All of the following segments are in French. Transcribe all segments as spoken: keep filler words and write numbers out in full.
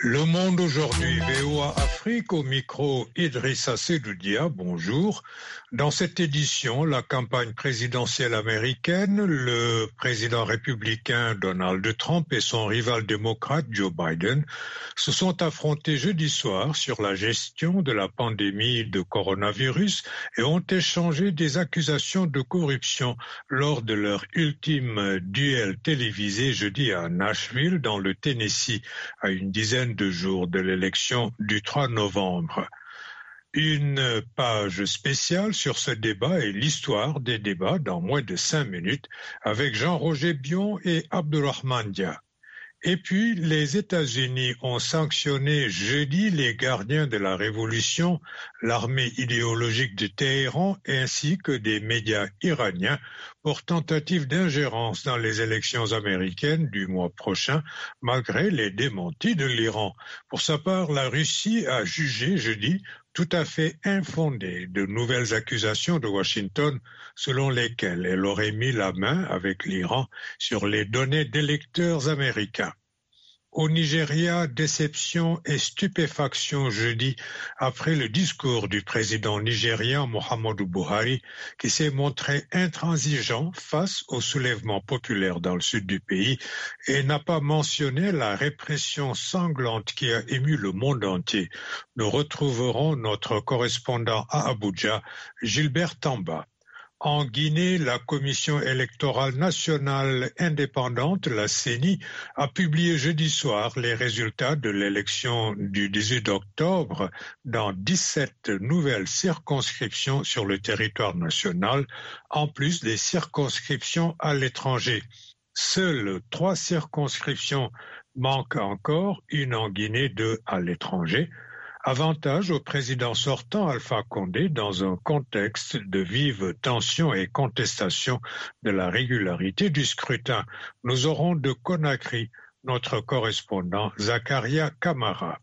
Le Monde aujourd'hui, V O A Afrique, au micro Idrissa Sedoudia, bonjour. Dans cette édition, la campagne présidentielle américaine, le président républicain Donald Trump et son rival démocrate Joe Biden se sont affrontés jeudi soir sur la gestion de la pandémie de coronavirus et ont échangé des accusations de corruption lors de leur ultime duel télévisé jeudi à Nashville, dans le Tennessee, à une dizaine de jours de l'élection du trois novembre. Une page spéciale sur ce débat et l'histoire des débats dans moins de cinq minutes avec Jean-Roger Bion et Abdulrahman Dia. Et puis, les États-Unis ont sanctionné jeudi les gardiens de la révolution, l'armée idéologique de Téhéran ainsi que des médias iraniens pour tentative d'ingérence dans les élections américaines du mois prochain, malgré les démentis de l'Iran. Pour sa part, la Russie a jugé jeudi tout à fait infondées de nouvelles accusations de Washington selon lesquelles elle aurait mis la main avec l'Iran sur les données d'électeurs américains. Au Nigeria, déception et stupéfaction jeudi après le discours du président nigérian Muhammadu Buhari qui s'est montré intransigeant face au soulèvement populaire dans le sud du pays et n'a pas mentionné la répression sanglante qui a ému le monde entier. Nous retrouverons notre correspondant à Abuja, Gilbert Tamba. En Guinée, la Commission électorale nationale indépendante, la C E N I, a publié jeudi soir les résultats de l'élection du dix-huit octobre dans dix-sept nouvelles circonscriptions sur le territoire national, en plus des circonscriptions à l'étranger. Seules trois circonscriptions manquent encore, une en Guinée, deux à l'étranger. Avantage au président sortant Alpha Condé dans un contexte de vive tension et contestation de la régularité du scrutin. Nous aurons de Conakry notre correspondant Zakaria Kamara.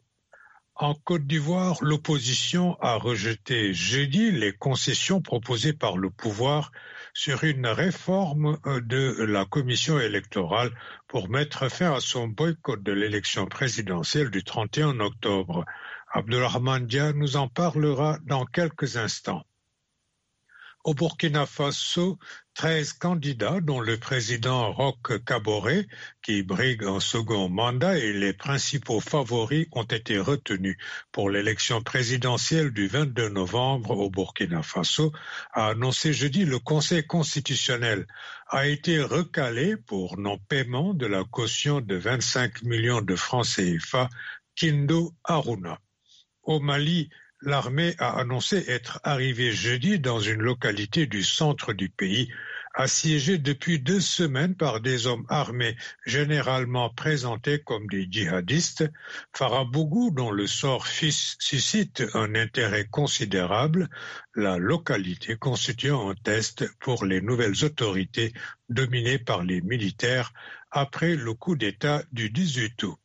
En Côte d'Ivoire, l'opposition a rejeté jeudi les concessions proposées par le pouvoir sur une réforme de la commission électorale pour mettre fin à son boycott de l'élection présidentielle du trente et un octobre. Abdulrahman Dia nous en parlera dans quelques instants. Au Burkina Faso, treize candidats, dont le président Roch Kaboré, qui brigue un second mandat, et les principaux favoris ont été retenus pour l'élection présidentielle du vingt-deux novembre au Burkina Faso, a annoncé jeudi le Conseil constitutionnel a été recalé pour non-paiement de la caution de vingt-cinq millions de francs C F A Kindo Haruna. Au Mali, l'armée a annoncé être arrivée jeudi dans une localité du centre du pays, assiégée depuis deux semaines par des hommes armés généralement présentés comme des djihadistes. Farabougou, dont le sort suscite un intérêt considérable, la localité constituant un test pour les nouvelles autorités dominées par les militaires après le coup d'État du dix-huit août.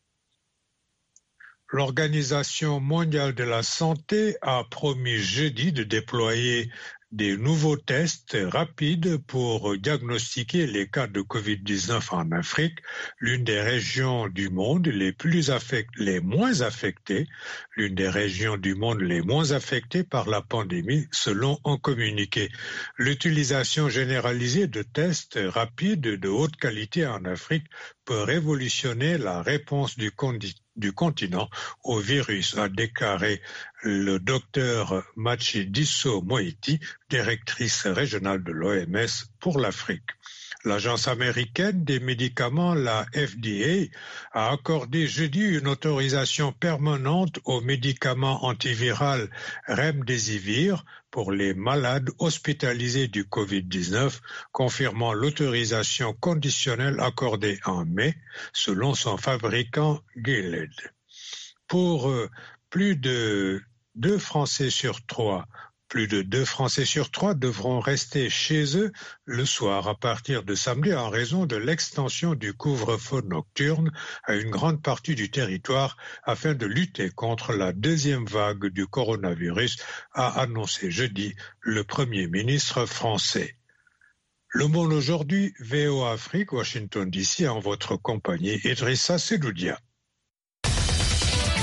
L'Organisation mondiale de la santé a promis jeudi de déployer des nouveaux tests rapides pour diagnostiquer les cas de covid dix-neuf en Afrique, l'une des régions du monde les plus affectées, les moins affectées, l'une des régions du monde les moins affectées par la pandémie, selon un communiqué. L'utilisation généralisée de tests rapides de haute qualité en Afrique peut révolutionner la réponse du candidat du continent au virus, a déclaré le docteur Matshidiso Moeti, directrice régionale de l'O M S pour l'Afrique. L'agence américaine des médicaments, la F D A, a accordé jeudi une autorisation permanente aux médicaments antiviraux Remdesivir pour les malades hospitalisés du covid dix-neuf, confirmant l'autorisation conditionnelle accordée en mai, selon son fabricant Gilead. Pour euh, plus de deux Français sur trois, Plus de deux Français sur trois devront rester chez eux le soir à partir de samedi en raison de l'extension du couvre-feu nocturne à une grande partie du territoire afin de lutter contre la deuxième vague du coronavirus, a annoncé jeudi le Premier ministre français. Le Monde aujourd'hui, V O A Afrique, Washington D C, en votre compagnie, Idrissa Sedoudia.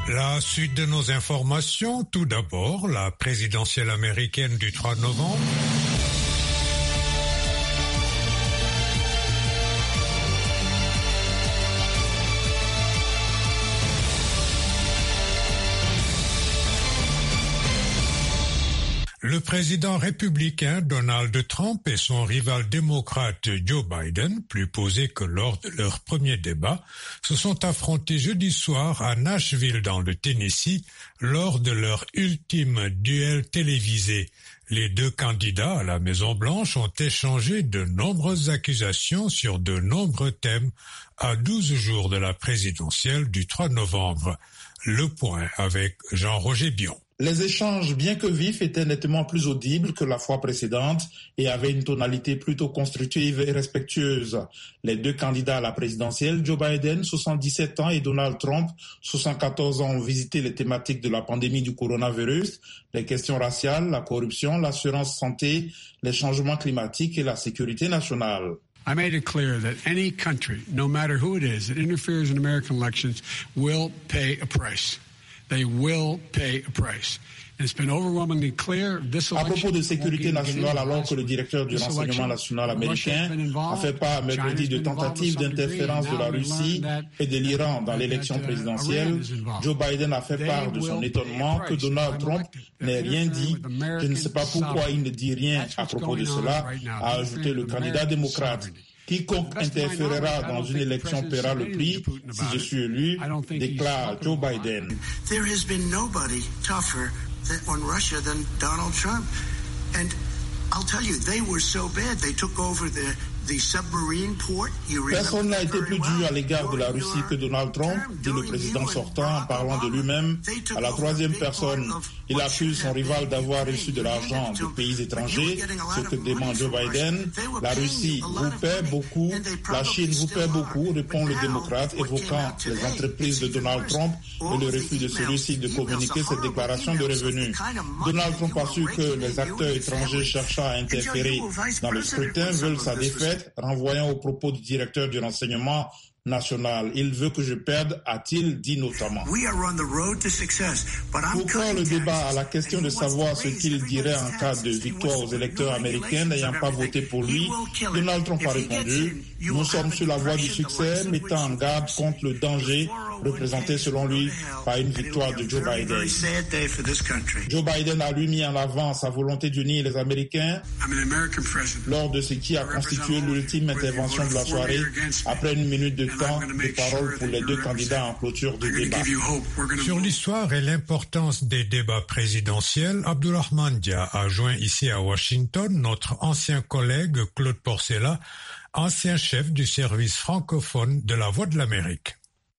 La suite de nos informations, tout d'abord, la présidentielle américaine du trois novembre. Le président républicain Donald Trump et son rival démocrate Joe Biden, plus posés que lors de leur premier débat, se sont affrontés jeudi soir à Nashville dans le Tennessee lors de leur ultime duel télévisé. Les deux candidats à la Maison-Blanche ont échangé de nombreuses accusations sur de nombreux thèmes à douze jours de la présidentielle du trois novembre. Le point avec Jean-Roger Bion. Les échanges, bien que vifs, étaient nettement plus audibles que la fois précédente et avaient une tonalité plutôt constructive et respectueuse. Les deux candidats à la présidentielle, Joe Biden, soixante-dix-sept ans, et Donald Trump, soixante-quatorze ans, ont visité les thématiques de la pandémie du coronavirus, les questions raciales, la corruption, l'assurance santé, les changements climatiques et la sécurité nationale. I made it clear that any country, no matter who it is, that interferes in American elections will pay a price. They will pay a price. And it's been overwhelmingly clear this election. À propos de sécurité nationale, alors que le directeur du renseignement national américain a fait part mercredi de tentatives d'interférence de la Russie et de l'Iran dans l'élection présidentielle, Joe Biden a fait part de son étonnement que Donald Trump n'ait rien dit. Je ne sais pas pourquoi il ne dit rien à propos de cela, a ajouté le candidat démocrate. Quiconque interférera dans une élection paiera le prix si je suis élu, déclare Joe Biden. There has been nobody tougher on Russia than Donald Trump. And I'll tell you, they were so bad, they took over the Personne n'a été plus dur à l'égard de la Russie que Donald Trump, dit le président sortant en parlant de lui-même. À la troisième personne, il accuse son rival d'avoir reçu de l'argent de pays étrangers, ce que dément Joe Biden. La Russie vous paie beaucoup, la Chine vous paie beaucoup, répond le démocrate, évoquant les entreprises de Donald Trump et le refus de celui-ci de communiquer cette déclaration de revenus. Donald Trump a su que les acteurs étrangers cherchant à interférer dans le scrutin veulent sa défaite, renvoyant aux propos du directeur du renseignement national. Il veut que je perde, a-t-il dit notamment. Pour clore le débat à la question de savoir ce qu'il dirait en cas de victoire aux électeurs américains n'ayant pas voté pour lui, Donald Trump a répondu « Nous sommes sur la voie du succès, mettant en garde contre le danger représenté selon lui par une victoire de Joe Biden. » Joe Biden a lui mis en avant sa volonté d'unir les Américains lors de ce qui a constitué l'ultime intervention de la soirée après une minute de temps de parole pour les deux candidats en clôture du débat. Sur l'histoire et l'importance des débats présidentiels, Abdourahmane Dia a joint ici à Washington notre ancien collègue Claude Porcella, ancien chef du service francophone de la Voix de l'Amérique.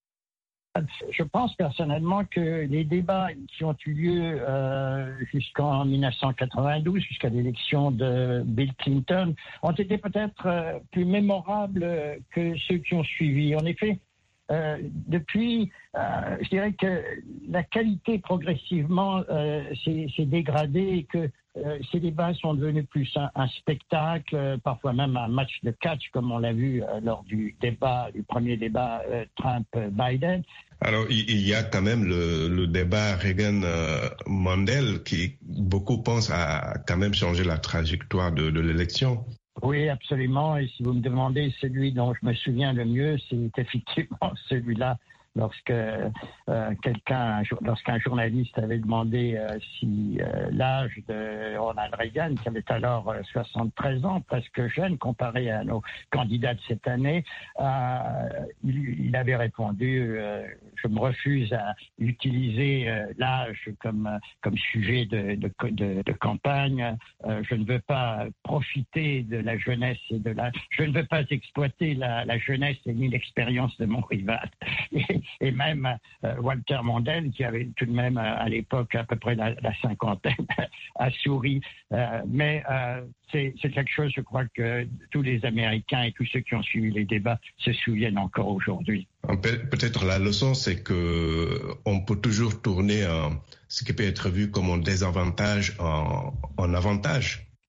Je pense personnellement que les débats qui ont eu lieu euh, jusqu'en dix-neuf cent quatre-vingt-douze, jusqu'à l'élection de Bill Clinton, ont été peut-être euh, plus mémorables que ceux qui ont suivi. En effet, euh, depuis, euh, je dirais que la qualité progressivement euh, s'est, s'est dégradée et que euh, ces débats sont devenus plus un, un spectacle, euh, parfois même un match de catch, comme on l'a vu euh, lors du débat, du premier débat euh, Trump-Biden. Alors, il y a quand même le, le débat Reagan-Mandel qui, beaucoup pensent, a quand même changé la trajectoire de, de l'élection. Oui, absolument. Et si vous me demandez celui dont je me souviens le mieux, c'est effectivement celui-là. Lorsque euh, quelqu'un, lorsqu'un journaliste avait demandé euh, si euh, l'âge de Ronald Reagan, qui avait alors euh, soixante-treize ans, presque jeune comparé à nos candidats de cette année, euh, il, il avait répondu euh, je me refuse à utiliser euh, l'âge comme comme sujet de de, de, de campagne. Euh, je ne veux pas profiter de la jeunesse et de la, je ne veux pas exploiter la, la jeunesse et ni l'expérience de mon rival. Et, Et même euh, Walter Mondale, qui avait tout de même euh, à l'époque à peu près la, la cinquantaine, a souri. Euh, mais euh, c'est, c'est quelque chose, je crois, que tous les Américains et tous ceux qui ont suivi les débats se souviennent encore aujourd'hui. Peut-être la leçon, c'est que on peut toujours tourner un, ce qui peut être vu comme un désavantage en, en avantage.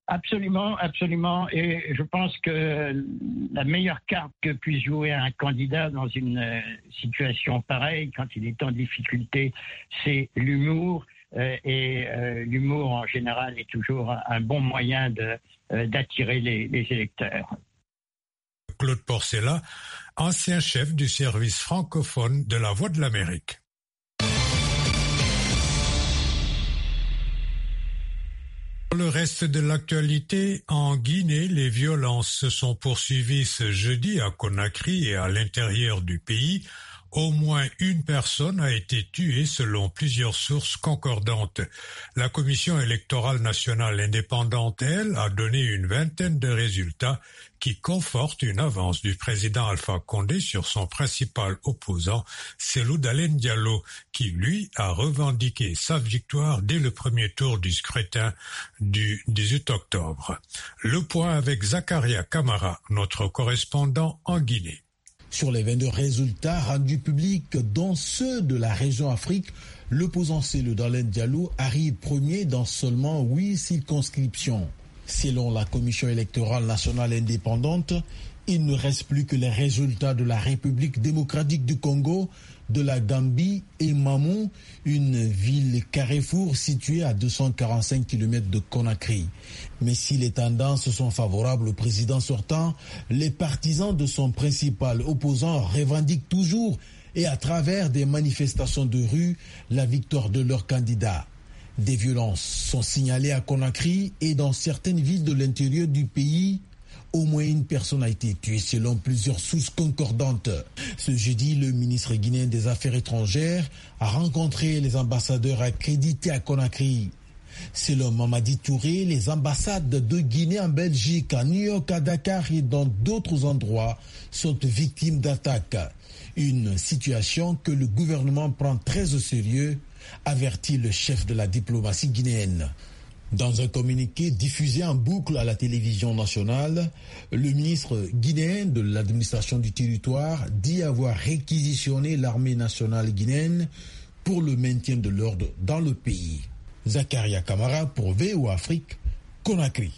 Absolument, absolument. Et je pense que la meilleure carte que puisse jouer un candidat dans une situation pareille, quand il est en difficulté, c'est l'humour. Et l'humour, en général, est toujours un bon moyen de, d'attirer les, les électeurs. Claude Porcella, ancien chef du service francophone de la Voix de l'Amérique. Pour le reste de l'actualité, en Guinée, les violences se sont poursuivies ce jeudi à Conakry et à l'intérieur du pays. Au moins une personne a été tuée selon plusieurs sources concordantes. La Commission électorale nationale indépendante, elle, a donné une vingtaine de résultats qui confortent une avance du président Alpha Condé sur son principal opposant, Cellou Dalein Diallo, qui, lui, a revendiqué sa victoire dès le premier tour du scrutin du dix-huit octobre. Le point avec Zakaria Kamara, notre correspondant en Guinée. Sur les vingt-deux résultats rendus publics, dont ceux de la région Afrique, l'opposant Cellou Dalein Diallo arrive premier dans seulement huit circonscriptions. Selon la Commission électorale nationale indépendante, il ne reste plus que les résultats de la République démocratique du Congo, de la Gambie et Mamou, une ville carrefour située à deux cent quarante-cinq kilomètres de Conakry. Mais si les tendances sont favorables au président sortant, les partisans de son principal opposant revendiquent toujours et à travers des manifestations de rue la victoire de leur candidat. Des violences sont signalées à Conakry et dans certaines villes de l'intérieur du pays. Au moins une personne a été tuée selon plusieurs sources concordantes. Ce jeudi, le ministre guinéen des Affaires étrangères a rencontré les ambassadeurs accrédités à Conakry. Selon Mamadi Touré, les ambassades de Guinée en Belgique, à New York, à Dakar et dans d'autres endroits sont victimes d'attaques. Une situation que le gouvernement prend très au sérieux, avertit le chef de la diplomatie guinéenne. Dans un communiqué diffusé en boucle à la télévision nationale, le ministre guinéen de l'administration du territoire dit avoir réquisitionné l'armée nationale guinéenne pour le maintien de l'ordre dans le pays. Zakaria Kamara pour V O Afrique, Conakry.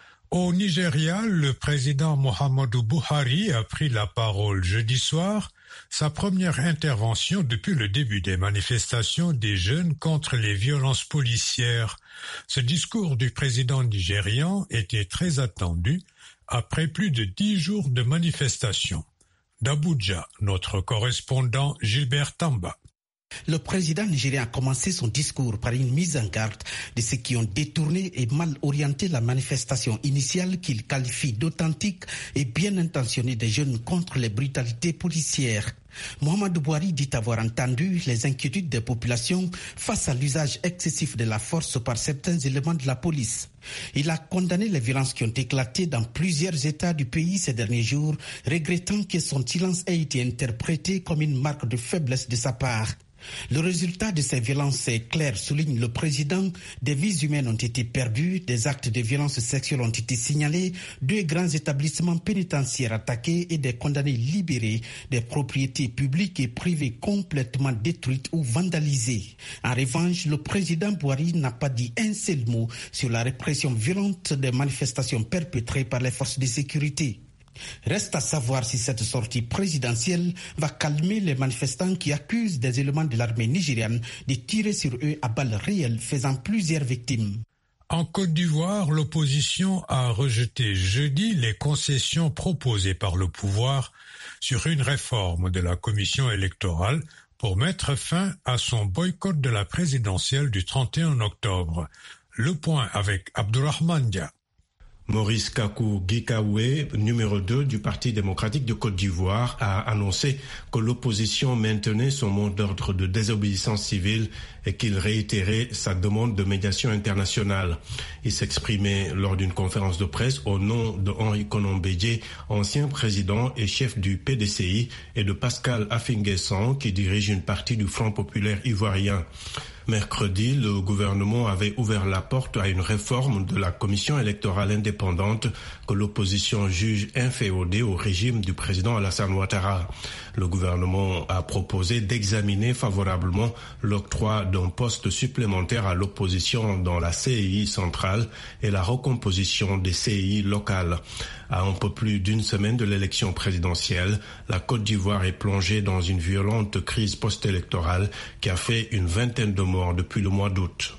Au Nigeria, le président Muhammadu Buhari a pris la parole jeudi soir, sa première intervention depuis le début des manifestations des jeunes contre les violences policières. Ce discours du président nigérian était très attendu après plus de dix jours de manifestations. D'Abuja, notre correspondant Gilbert Tamba. Le président nigérien a commencé son discours par une mise en garde de ceux qui ont détourné et mal orienté la manifestation initiale qu'il qualifie d'authentique et bien intentionnée des jeunes contre les brutalités policières. Muhammadu Buhari dit avoir entendu les inquiétudes des populations face à l'usage excessif de la force par certains éléments de la police. Il a condamné les violences qui ont éclaté dans plusieurs États du pays ces derniers jours, regrettant que son silence ait été interprété comme une marque de faiblesse de sa part. Le résultat de ces violences est clair, souligne le président. Des vies humaines ont été perdues, des actes de violence sexuelle ont été signalés, deux grands établissements pénitentiaires attaqués et des condamnés libérés, des propriétés publiques et privées complètement détruites ou vandalisées. En revanche, le président Buhari n'a pas dit un seul mot sur la répression violente des manifestations perpétrées par les forces de sécurité. Reste à savoir si cette sortie présidentielle va calmer les manifestants qui accusent des éléments de l'armée nigériane de tirer sur eux à balles réelles, faisant plusieurs victimes. En Côte d'Ivoire, l'opposition a rejeté jeudi les concessions proposées par le pouvoir sur une réforme de la commission électorale pour mettre fin à son boycott de la présidentielle du trente et un octobre. Le point avec Abdourahmane Dia. Maurice Kakou Gikaoué, numéro deux du Parti démocratique de Côte d'Ivoire, a annoncé que l'opposition maintenait son mot d'ordre de désobéissance civile et qu'il réitérait sa demande de médiation internationale. Il s'exprimait lors d'une conférence de presse au nom de Henri Konan Bédié, ancien président et chef du P D C I, et de Pascal Affinguessan, qui dirige une partie du Front populaire ivoirien. Mercredi, le gouvernement avait ouvert la porte à une réforme de la commission électorale indépendante que l'opposition juge inféodée au régime du président Alassane Ouattara. Le gouvernement a proposé d'examiner favorablement l'octroi d'un poste supplémentaire à l'opposition dans la C E I centrale et la recomposition des C E I locales. À un peu plus d'une semaine de l'élection présidentielle, la Côte d'Ivoire est plongée dans une violente crise post-électorale qui a fait une vingtaine de morts depuis le mois d'août.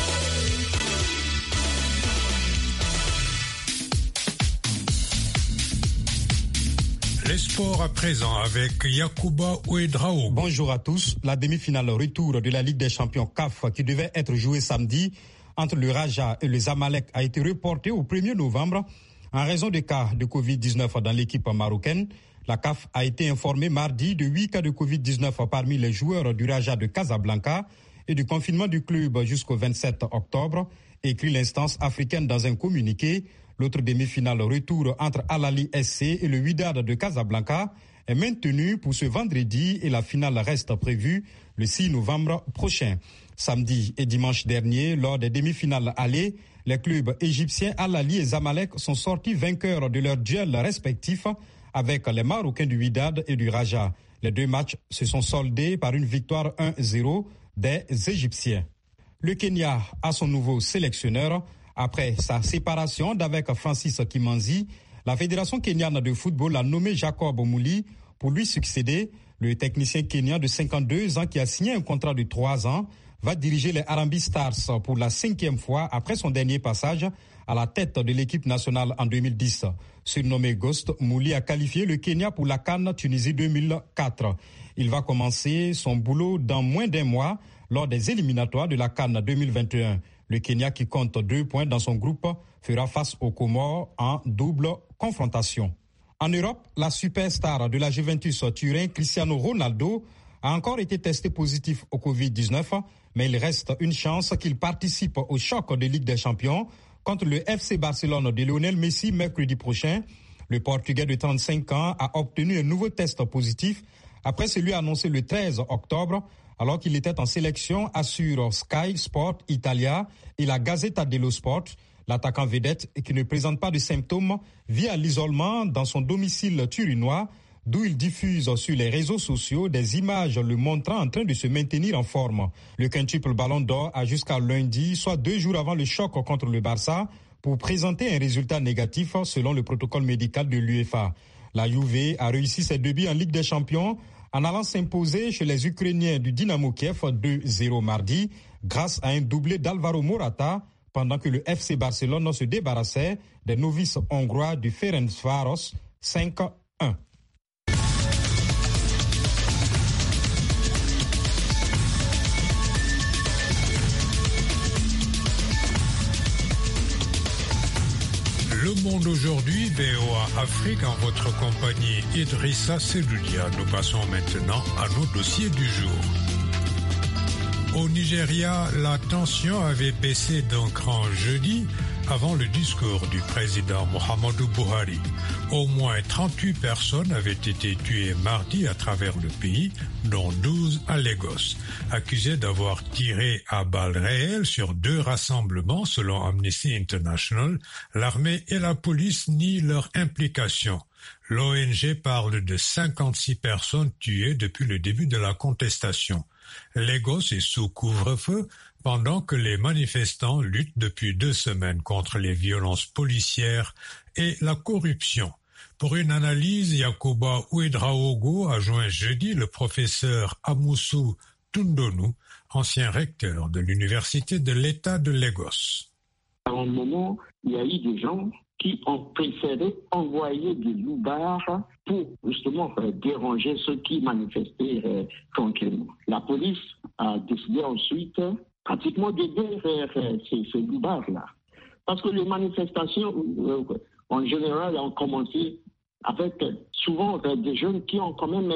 Les sports à présent avec Yacouba Ouedraogo. Bonjour à tous. La demi-finale retour de la Ligue des champions C A F qui devait être jouée samedi entre le Raja et le Zamalek a été reportée au premier novembre en raison de cas de covid dix-neuf dans l'équipe marocaine. La C A F a été informée mardi de huit cas de covid dix-neuf parmi les joueurs du Raja de Casablanca et du confinement du club jusqu'au vingt-sept octobre, écrit l'instance africaine dans un communiqué. L'autre demi-finale retour entre Al Ahly S C et le Wydad de Casablanca est maintenue pour ce vendredi et la finale reste prévue le six novembre prochain. Samedi et dimanche dernier, lors des demi-finales aller, les clubs égyptiens Al Ahly et Zamalek sont sortis vainqueurs de leurs duels respectifs avec les Marocains du Wydad et du Raja. Les deux matchs se sont soldés par une victoire un zéro des Égyptiens. Le Kenya a son nouveau sélectionneur. Après sa séparation d'avec Francis Kimanzi, la Fédération kenyane de football a nommé Jacob Mouli pour lui succéder. Le technicien kenyan de cinquante-deux ans qui a signé un contrat de trois ans va diriger les Harambee Stars pour la cinquième fois après son dernier passage à la tête de l'équipe nationale en deux mille dix. Surnommé Ghost, Mouli a qualifié le Kenya pour la CAN Tunisie deux mille quatre. Il va commencer son boulot dans moins d'un mois lors des éliminatoires de la CAN deux mille vingt et un. Le Kenya, qui compte deux points dans son groupe, fera face aux Comores en double confrontation. En Europe, la superstar de la Juventus Turin, Cristiano Ronaldo, a encore été testé positif au covid dix-neuf, mais il reste une chance qu'il participe au choc de Ligue des Champions contre le F C Barcelone de Lionel Messi mercredi prochain. Le Portugais de trente-cinq ans a obtenu un nouveau test positif après celui annoncé le treize octobre, alors qu'il était en sélection, assure Sky Sport Italia et la Gazzetta dello Sport. L'attaquant vedette, qui ne présente pas de symptômes, vit à l'isolement dans son domicile turinois, d'où il diffuse sur les réseaux sociaux des images le montrant en train de se maintenir en forme. Le quintuple Ballon d'Or a jusqu'à lundi, soit deux jours avant le choc contre le Barça, pour présenter un résultat négatif selon le protocole médical de l'UEFA. La Juve a réussi ses débuts en Ligue des Champions en allant s'imposer chez les Ukrainiens du Dynamo Kiev deux zéro mardi grâce à un doublé d'Alvaro Morata pendant que le F C Barcelone se débarrassait des novices hongrois du Ferencváros cinq un. Le Monde aujourd'hui, V O A Afrique, en votre compagnie Idrissa Seloudia. Nous passons maintenant à nos dossiers du jour. Au Nigeria, la tension avait baissé d'un cran jeudi avant le discours du président Muhammadu Buhari. Au moins trente-huit personnes avaient été tuées mardi à travers le pays, dont douze à Lagos, accusées d'avoir tiré à balles réelles sur deux rassemblements selon Amnesty International. L'armée et la police nient leur implication. L'O N G parle de cinquante-six personnes tuées depuis le début de la contestation. Lagos est sous couvre-feu pendant que les manifestants luttent depuis deux semaines contre les violences policières et la corruption. Pour une analyse, Yacouba Ouedraogo a joint jeudi le professeur Amoussou Tundonu, ancien recteur de l'Université de l'État de Lagos. À un moment, il y a eu des gens qui ont préféré envoyer des loupards pour justement euh, déranger ceux qui manifestaient euh, tranquillement. La police a décidé ensuite euh, pratiquement d'aider euh, ces, ces loupards-là. Parce que les manifestations, euh, en général, ont commencé avec euh, souvent euh, des jeunes qui ont quand même euh,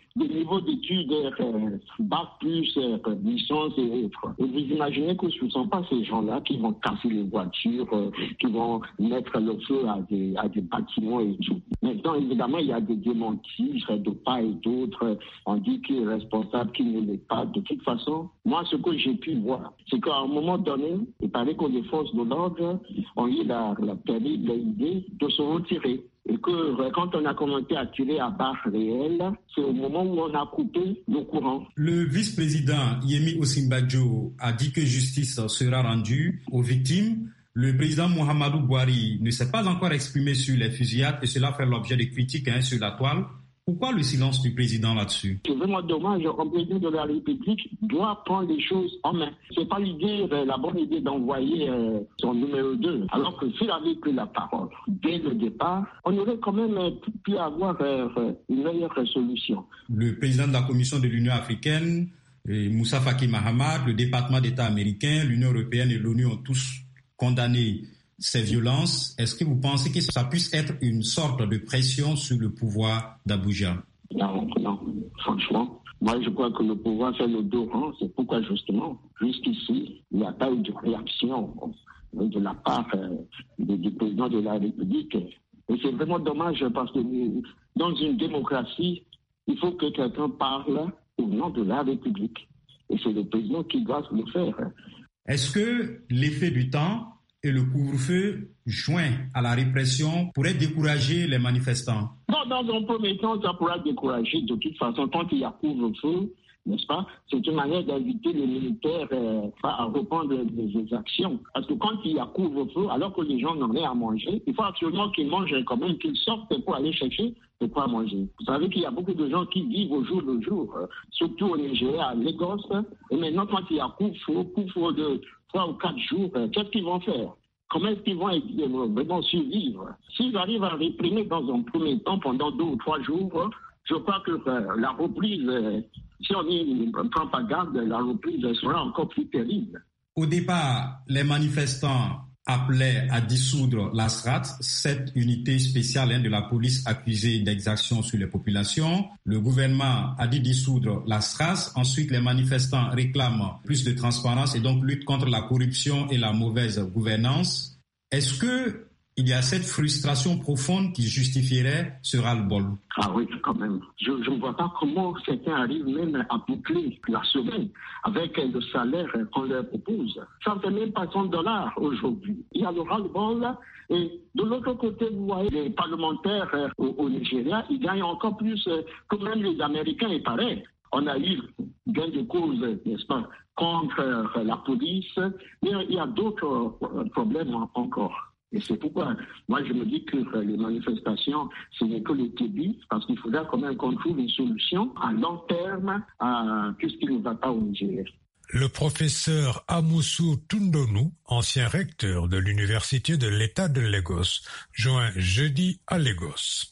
des niveaux d'études euh, bac plus, euh, licence et autres. Et vous imaginez que ce ne sont pas ces gens-là qui vont casser les voitures, euh, qui vont mettre le feu à des, à des bâtiments et tout. Maintenant, évidemment, il y a des démentis de part et d'autre. On dit qu'il est responsable, qu'il ne l'est pas. De toute façon, moi, ce que j'ai pu voir, c'est qu'à un moment donné, il paraît que les forces de l'ordre ont eu la, la terrible idée de se retirer. Et que quand on a commencé à tirer à barre réelle, c'est au moment où on a coupé le courant. Le vice-président Yemi Osinbajo a dit que justice sera rendue aux victimes. Le président Muhammadu Buhari ne s'est pas encore exprimé sur les fusillades et cela fait l'objet de critiques hein, sur la toile. Pourquoi le silence du président là-dessus? C'est vraiment dommage. Un président de la République doit prendre les choses en main. C'est pas l'idée, la bonne idée d'envoyer euh, son numéro deux. Alors que s'il avait pris la parole dès le départ, on aurait quand même pu avoir euh, une meilleure solution. Le président de la Commission de l'Union africaine, Moussa Faki Mahamat, le département d'État américain, l'Union européenne et l'ONU ont tous condamné ces violences. Est-ce que vous pensez que ça puisse être une sorte de pression sur le pouvoir d'Abuja? Non, non, franchement. Moi, je crois que le pouvoir fait le dos rond. C'est pourquoi, justement, jusqu'ici, il n'y a pas eu de réaction de la part euh, du président de la République. Et c'est vraiment dommage parce que dans une démocratie, il faut que quelqu'un parle au nom de la République. Et c'est le président qui doit le faire. Est-ce que l'effet du temps et le couvre-feu joint à la répression pourrait décourager les manifestants? Non, dans un premier temps, ça pourra décourager. De toute façon, quand il y a couvre-feu, n'est-ce pas, c'est une manière d'inviter les militaires euh, à reprendre des actions. Parce que quand il y a couvre-feu, alors que les gens n'ont rien à manger, il faut absolument qu'ils mangent quand même, qu'ils sortent pour aller chercher de quoi manger. Vous savez qu'il y a beaucoup de gens qui vivent au jour le jour, euh, surtout au Nigeria, à Lagos. Et maintenant, quand il y a couvre-feu, couvre-feu de trois ou quatre jours, euh, qu'est-ce qu'ils vont faire? Comment est-ce qu'ils vont euh, vraiment survivre? S'ils arrivent à réprimer dans un premier temps pendant deux ou trois jours, je crois que euh, la reprise, euh, si on ne prend pas garde, la reprise sera encore plus terrible. Au départ, les manifestants appelaient à dissoudre la S R A T, cette unité spéciale hein, de la police accusée d'exaction sur les populations. Le gouvernement a dit dissoudre la S R A S. Ensuite, les manifestants réclament plus de transparence et donc lutte contre la corruption et la mauvaise gouvernance. Est-ce que il y a cette frustration profonde qui justifierait ce ras-le-bol? Ah oui, quand même. Je ne vois pas comment certains arrivent même à boucler la semaine avec le salaire qu'on leur propose. Ça ne fait même pas cent dollars aujourd'hui. Il y a le ras-le-bol. Et de l'autre côté, vous voyez, les parlementaires au, au Nigeria, ils gagnent encore plus que même les Américains, il paraît. On a eu gain de cause, n'est-ce pas, contre la police. Mais il y a d'autres problèmes encore. Et c'est pourquoi, moi, je me dis que les manifestations, ce n'est que le début, parce qu'il faudra quand même qu'on trouve une solution à long terme à tout ce qui ne va pas au Nigeria. Le professeur Amusu Tundonu, ancien recteur de l'Université de l'État de Lagos, joint jeudi à Lagos.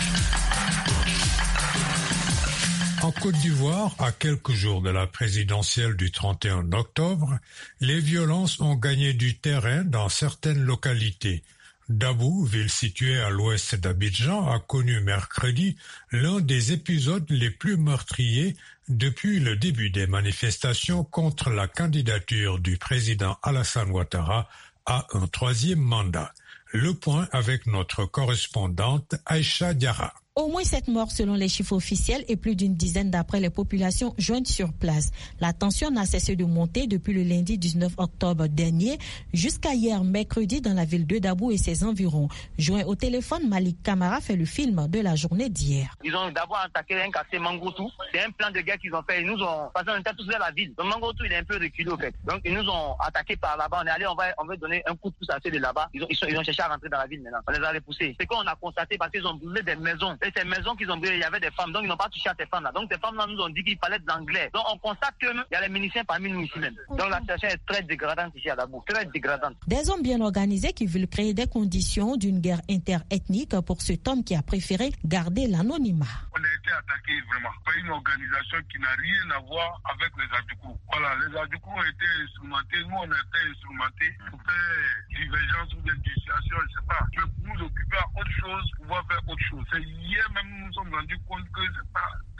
En Côte d'Ivoire, à quelques jours de la présidentielle du trente et un octobre, les violences ont gagné du terrain dans certaines localités. Dabou, ville située à l'ouest d'Abidjan, a connu mercredi l'un des épisodes les plus meurtriers depuis le début des manifestations contre la candidature du président Alassane Ouattara à un troisième mandat. Le point avec notre correspondante Aïcha Diarra. Au moins sept morts selon les chiffres officiels et plus d'une dizaine d'après les populations jointes sur place. La tension n'a cessé de monter depuis le lundi dix-neuf octobre dernier jusqu'à hier mercredi dans la ville de Dabou et ses environs. Joint au téléphone, Malik Kamara fait le film de la journée d'hier. Ils ont d'abord attaqué un quartier Mangoutou. C'est un plan de guerre qu'ils ont fait. Ils nous ont, parce qu'on était tous vers la ville. Donc Mangoutou, il est un peu reculé au fait. Donc ils nous ont attaqué par là-bas. On est allé, on va, on va donner un coup de pouce à ceux de là-bas. Ils ont, ils, sont, ils ont cherché à rentrer dans la ville maintenant. On les a repoussés. C'est qu'on a constaté parce qu'ils ont brûlé des maisons. Et ces maisons qu'ils ont brûlées, il y avait des femmes. Donc ils n'ont pas touché à ces femmes-là. Donc ces femmes-là nous ont dit qu'ils parlaient de l'anglais. Donc on constate qu'il y a les miliciens parmi nous ici même. Donc la situation est très dégradante ici à Dabou. Très dégradante. Des hommes bien organisés qui veulent créer des conditions d'une guerre interethnique pour cet homme qui a préféré garder l'anonymat. On a été attaqué vraiment par une organisation qui n'a rien à voir avec les Adjoukou. Voilà, les Adjoukou ont été instrumentés. Nous, on a été instrumentés pour faire divergence ou des dissociations, je ne sais pas. Mais pour nous occuper à autre chose, pouvoir faire autre chose. C'est hier même nous nous sommes rendus compte que c'est pas, c'est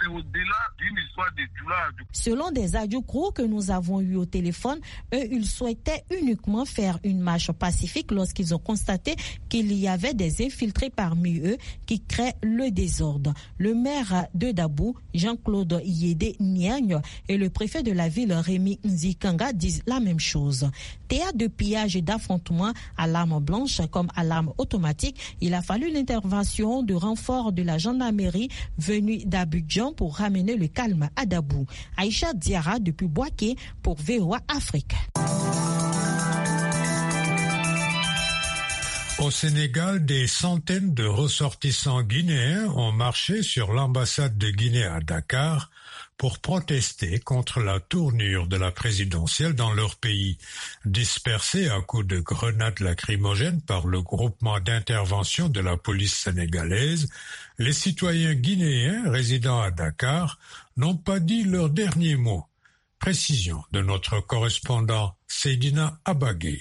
au-delà d'une histoire de douleur. Selon des Adjoukrous que nous avons eus au téléphone, eux, ils souhaitaient uniquement faire une marche pacifique lorsqu'ils ont constaté qu'il y avait des infiltrés parmi eux qui créent le désordre. Le maire de Dabou, Jean-Claude Yédé Niagne, et le préfet de la ville, Rémi Nzikanga, disent la même chose. Théâtre de pillage et d'affrontements à l'arme blanche comme à l'arme automatique, il a fallu l'intervention de renforts de la gendarmerie venus d'Abidjan pour ramener le calme à Dabou. Aïcha Diara depuis Bouaké pour V O A Afrique. Au Sénégal, des centaines de ressortissants guinéens ont marché sur l'ambassade de Guinée à Dakar pour protester contre la tournure de la présidentielle dans leur pays. Dispersés à coups de grenades lacrymogènes par le groupement d'intervention de la police sénégalaise, les citoyens guinéens résidant à Dakar n'ont pas dit leur dernier mot. Précision de notre correspondant Seydina Abagé.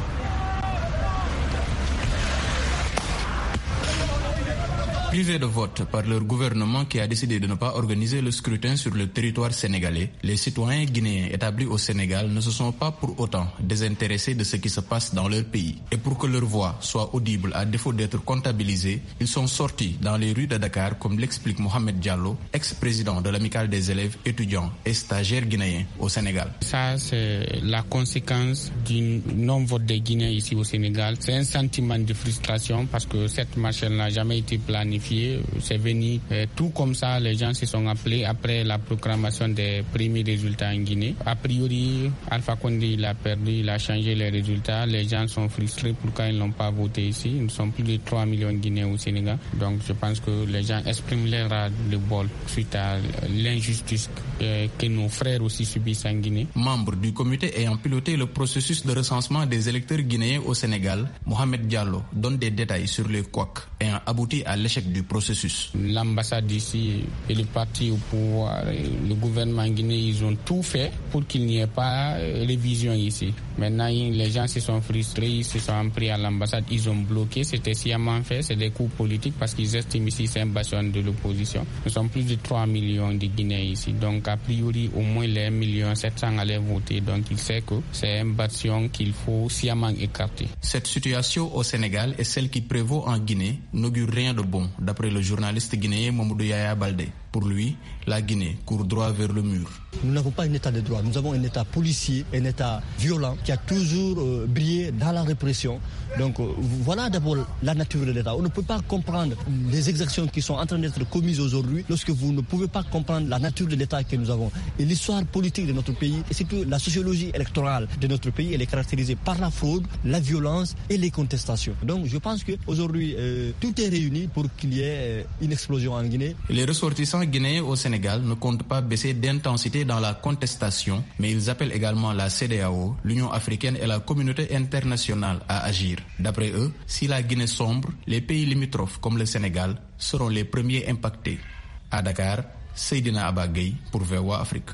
Privés de vote par leur gouvernement qui a décidé de ne pas organiser le scrutin sur le territoire sénégalais, les citoyens guinéens établis au Sénégal ne se sont pas pour autant désintéressés de ce qui se passe dans leur pays. Et pour que leur voix soit audible à défaut d'être comptabilisée, ils sont sortis dans les rues de Dakar, comme l'explique Mohamed Diallo, ex-président de l'amicale des élèves, étudiants et stagiaires guinéens au Sénégal. Ça, c'est la conséquence du non-vote des Guinéens ici au Sénégal. C'est un sentiment de frustration parce que cette marche n'a jamais été planifiée. C'est venu euh, tout comme ça, les gens se sont appelés après la proclamation des premiers résultats en Guinée. A priori, Alpha Condé il a perdu, il a changé les résultats. Les gens sont frustrés pourquoi ils n'ont pas voté ici. Nous sommes plus de trois millions de Guinéens au Sénégal. Donc je pense que les gens expriment leur ras-le-bol suite à l'injustice euh, que nos frères aussi subissent en Guinée. Membre du comité ayant piloté le processus de recensement des électeurs guinéens au Sénégal, Mohamed Diallo donne des détails sur les couacs ayant abouti à l'échec du processus. L'ambassade ici et le parti au pouvoir, le gouvernement guinéen, ils ont tout fait pour qu'il n'y ait pas de révision ici. Maintenant, les gens se sont frustrés, ils se sont pris à l'ambassade, ils ont bloqué. C'était sciemment fait, c'est des coups politiques parce qu'ils estiment ici c'est un bastion de l'opposition. Nous sommes plus de trois millions de Guinéens ici. Donc, a priori, au moins les un million sept cent allaient voter. Donc, il sait que c'est un bastion qu'il faut sciemment écarter. Cette situation au Sénégal et celle qui prévaut en Guinée n'augure rien de bon, d'après le journaliste guinéen Mamoudou Yaya Baldé. Pour lui, la Guinée court droit vers le mur. Nous n'avons pas un état de droit, nous avons un état policier, un état violent qui a toujours euh, brillé dans la répression. Donc euh, voilà d'abord la nature de l'état. On ne peut pas comprendre les exactions qui sont en train d'être commises aujourd'hui lorsque vous ne pouvez pas comprendre la nature de l'état que nous avons. Et l'histoire politique de notre pays, et surtout la sociologie électorale de notre pays, elle est caractérisée par la fraude, la violence et les contestations. Donc je pense qu'aujourd'hui, euh, tout est réuni pour qu'il y ait euh, une explosion en Guinée. Les ressortissants guinéens au Sénégal ne comptent pas baisser d'intensité dans la contestation, mais ils appellent également la C E D E A O, l'Union africaine et la communauté internationale à agir. D'après eux, si la Guinée sombre, les pays limitrophes comme le Sénégal seront les premiers impactés. À Dakar, Seydina Abagay pour V O A Afrique.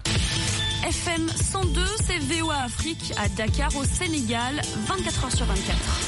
F M cent deux, c'est V O A Afrique à Dakar au Sénégal, vingt-quatre heures sur vingt-quatre.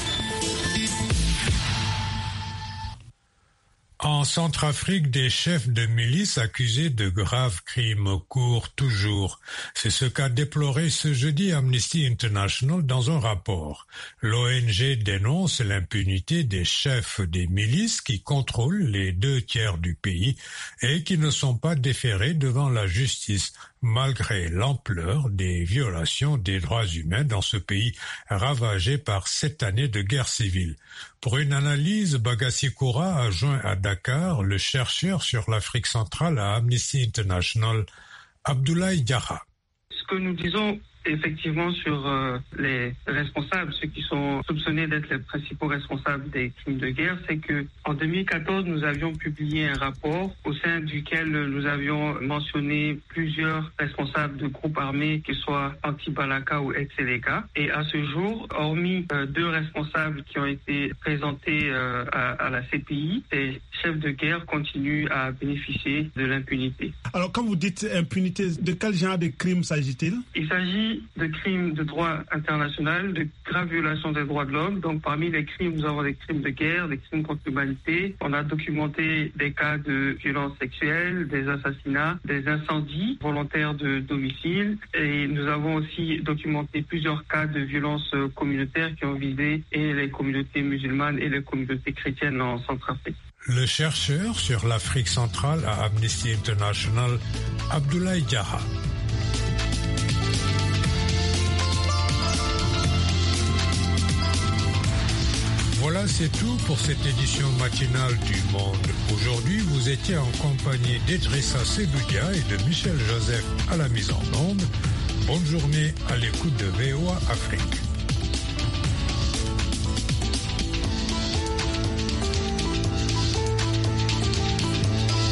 En Centrafrique, des chefs de milice accusés de graves crimes courent toujours. C'est ce qu'a déploré ce jeudi Amnesty International dans un rapport. L'O N G dénonce l'impunité des chefs des milices qui contrôlent les deux tiers du pays et qui ne sont pas déférés devant la justice, malgré l'ampleur des violations des droits humains dans ce pays ravagé par sept années de guerre civile. Pour une analyse, Bagassi Koura a joint à Dakar le chercheur sur l'Afrique centrale à Amnesty International, Abdoulaye Diarra. Ce que nous disons effectivement sur euh, les responsables, ceux qui sont soupçonnés d'être les principaux responsables des crimes de guerre, c'est que en deux mille quatorze, nous avions publié un rapport au sein duquel nous avions mentionné plusieurs responsables de groupes armés, qu'ils soient anti-Balaka ou ex-Seleka. Et à ce jour, hormis euh, deux responsables qui ont été présentés euh, à, à la C P I, les chefs de guerre continuent à bénéficier de l'impunité. Alors, quand vous dites impunité, de quel genre de crimes s'agit-il ? Il s'agit de crimes de droit international, de graves violations des droits de l'homme. Donc parmi les crimes, nous avons des crimes de guerre, des crimes contre l'humanité. On a documenté des cas de violences sexuelles, des assassinats, des incendies volontaires de domicile. Et nous avons aussi documenté plusieurs cas de violences communautaires qui ont visé et les communautés musulmanes et les communautés chrétiennes en Centrafrique. Le chercheur sur l'Afrique centrale à Amnesty International, Abdoulaye Diarra. Voilà, c'est tout pour cette édition matinale du Monde. Aujourd'hui, vous étiez en compagnie d'Edrissa Sedoudia et de Michel Joseph à la mise en onde. Bonne journée à l'écoute de V O A Afrique.